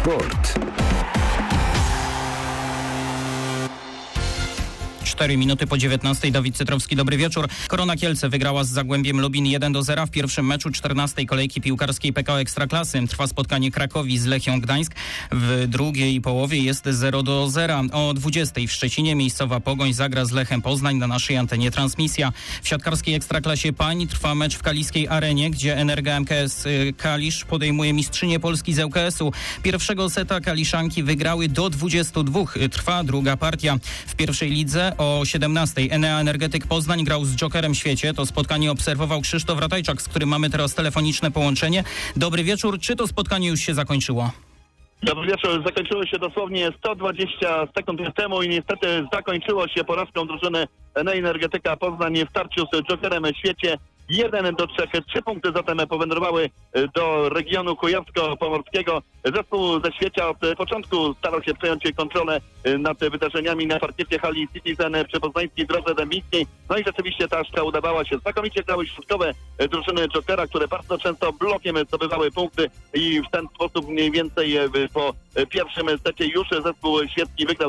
Sport. 4 minuty po 19. Dawid Cytrowski, dobry wieczór. Korona Kielce wygrała z Zagłębiem Lubin 1-0 w pierwszym meczu 14. kolejki piłkarskiej PKO Ekstraklasy. Trwa spotkanie Krakowi z Lechią Gdańsk. W drugiej połowie jest 0-0. O 20 w Szczecinie miejscowa Pogoń zagra z Lechem Poznań. Na naszej antenie transmisja. W siatkarskiej Ekstraklasie pań trwa mecz w kaliskiej arenie, gdzie Energa MKS Kalisz podejmuje mistrzynię Polski z ŁKS-u. Pierwszego seta Kaliszanki wygrały do 22. Trwa druga partia. W pierwszej lidze o 17. Enea Energetyk Poznań grał z Jokerem Świecie. To spotkanie obserwował Krzysztof Ratajczak, z którym mamy teraz telefoniczne połączenie. Dobry wieczór. Czy to spotkanie już się zakończyło? Dobry wieczór. Zakończyło się dosłownie 120 sekund temu i niestety zakończyło się porażką drużyny Enea Energetyka Poznań w starciu z Jokerem Świecie. 1-3. 3 punkty zatem powędrowały do regionu kujawsko-pomorskiego. Zespół ze Świecia od początku starał się przejąć kontrolę nad wydarzeniami na parkiecie hali Citizen przy poznańskiej drodze dębińskiej. No i rzeczywiście ta akcja udawała się. Znakomicie grały środkowe drużyny Jokera, które bardzo często blokiem zdobywały punkty i w ten sposób mniej więcej po pierwszym secie już zespół świecki wygrał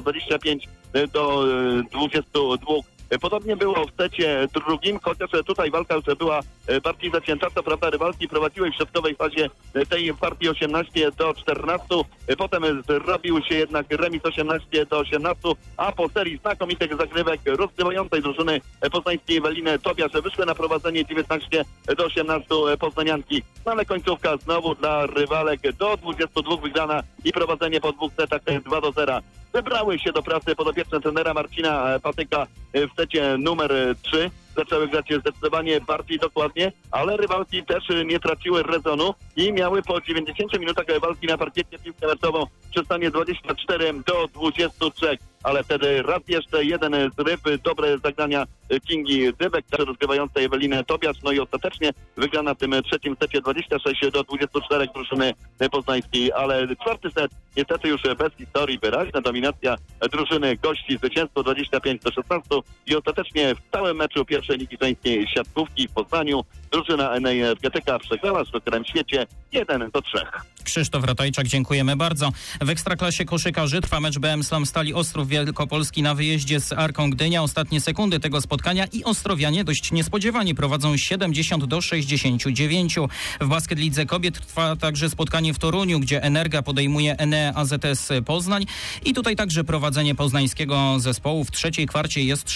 25-22. Podobnie było w secie drugim, chociaż tutaj walka już była bardziej zacięta. Co prawda rywalki prowadziły w środkowej fazie tej partii 18-14. Potem zrobił się jednak remis 18-18, a po serii znakomitych zagrywek rozgrywającej drużyny poznańskiej Eweliny Tobiasz wyszły na prowadzenie 19-18 poznanianki. No ale końcówka znowu dla rywalek do 22 wygrana i prowadzenie po dwóch setach 2-0. Wybrały się do pracy podopieczne trenera Marcina Patyka w secie numer 3. Zaczęły grać zdecydowanie bardziej dokładnie, ale rywalki też nie traciły rezonu i miały po 90 minutach walki na parkiecie piłkę meczową przy stanie 24-23. Ale wtedy raz jeszcze jeden zryw, dobre zagrania Kingi Dybek, rozgrywającej Ewelinę Tobiasz, no i ostatecznie wygrana w tym trzecim secie 26-24 drużyny poznańskiej, ale czwarty set niestety już bez historii, wyraźna dominacja drużyny gości, zwycięstwo 25-16 i ostatecznie w całym meczu pierwszej ligi żeńskiej siatkówki w Poznaniu drużyna Enea Energetyka przegrała z Jokerem Świecie 1-3. Krzysztof Ratajczak, dziękujemy bardzo. W Ekstraklasie koszykarzy trwa mecz BM Slam Stali Ostrów Wielkopolski na wyjeździe z Arką Gdynia. Ostatnie sekundy tego spotkania i ostrowianie dość niespodziewanie prowadzą 70-69. W Basket Lidze Kobiet trwa także spotkanie w Toruniu, gdzie Energa podejmuje Enea AZS Poznań i tutaj także prowadzenie poznańskiego zespołu w trzeciej kwarcie jest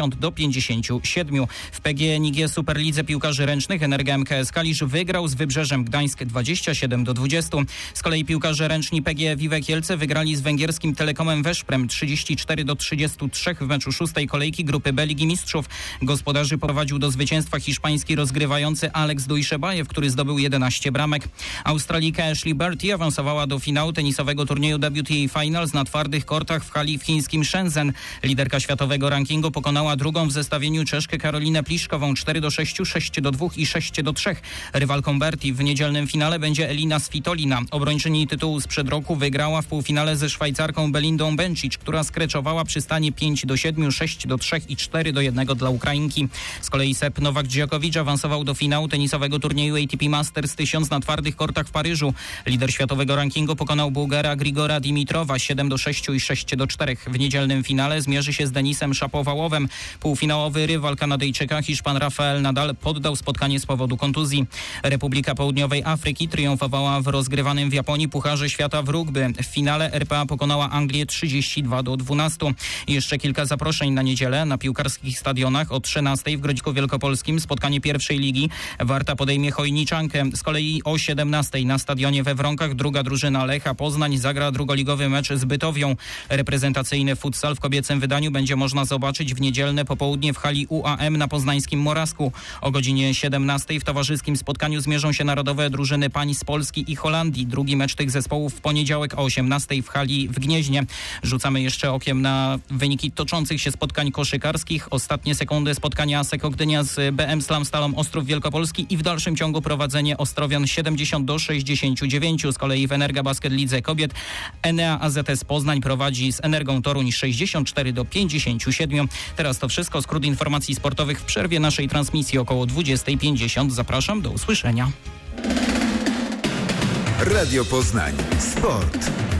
60-57. W PGNiG Superlidze Piłkarzy Ręcznych Energa MKS Kalisz wygrał z Wybrzeżem Gdańsk 27-20. Z kolei piłkarze ręczni PGE Wiwe Kielce wygrali z węgierskim Telekomem Veszprem 34-33 w meczu szóstej kolejki grupy B Ligi Mistrzów. Gospodarzy prowadził do zwycięstwa hiszpański rozgrywający Alex Dujszebajew, który zdobył 11 bramek. Australijka Ashley Barty awansowała do finału tenisowego turnieju WTA Finals na twardych kortach w hali w chińskim Shenzhen. Liderka światowego rankingu pokonała drugą w zestawieniu Czeszkę Karolinę Pliszkową 4-6, 6-2 i 6-3. Rywalką Barty w niedzielnym finale będzie Elina Svitolina. Obrończyni tytułu sprzed roku wygrała w półfinale ze Szwajcarką Belindą Bencic, która skreczowała przy stanie 5-7, 6-3 i 4-1 dla Ukrainki. Z kolei Sep Nowak Djokovic awansował do finału tenisowego turnieju ATP Masters 1000 na twardych kortach w Paryżu. Lider światowego rankingu pokonał Bułgara Grigora Dimitrowa 7-6 i 6-4. W niedzielnym finale zmierzy się z Denisem Szapowałowem. Półfinałowy rywal Kanadyjczyka Hiszpan Rafael Nadal poddał spotkanie z powodu kontuzji. Republika Południowej Afryki triumfowała w rozgrywanym w Japonii Pucharze Świata w rugby. W finale RPA pokonała Anglię 32-12. Jeszcze kilka zaproszeń na niedzielę na piłkarskich stadionach. O 13 w Grodziku Wielkopolskim spotkanie pierwszej ligi. Warta podejmie Chojniczankę. Z kolei o 17 na stadionie we Wronkach druga drużyna Lecha Poznań zagra drugoligowy mecz z Bytowią. Reprezentacyjny futsal w kobiecym wydaniu będzie można zobaczyć w niedzielne popołudnie w hali UAM na poznańskim Morawsku. O godzinie 17 w towarzyskim spotkaniu zmierzą się narodowe drużyny pań z Polski i Holandii. Drugi mecz tych zespołów w poniedziałek o 18 w hali w Gnieźnie. Rzucamy jeszcze okiem na wyniki toczących się spotkań koszykarskich. Ostatnie sekundy spotkania Aseko Gdynia z BM Slam Stalą Ostrów Wielkopolski i w dalszym ciągu prowadzenie Ostrowian 70-69. Z kolei w Energa Basket Lidze Kobiet Enea AZS Poznań prowadzi z Energą Toruń 64-57. Teraz to wszystko. Skrót informacji sportowych w przerwie naszej transmisji około 20:50. Zapraszam, do usłyszenia. Radio Poznań. Sport.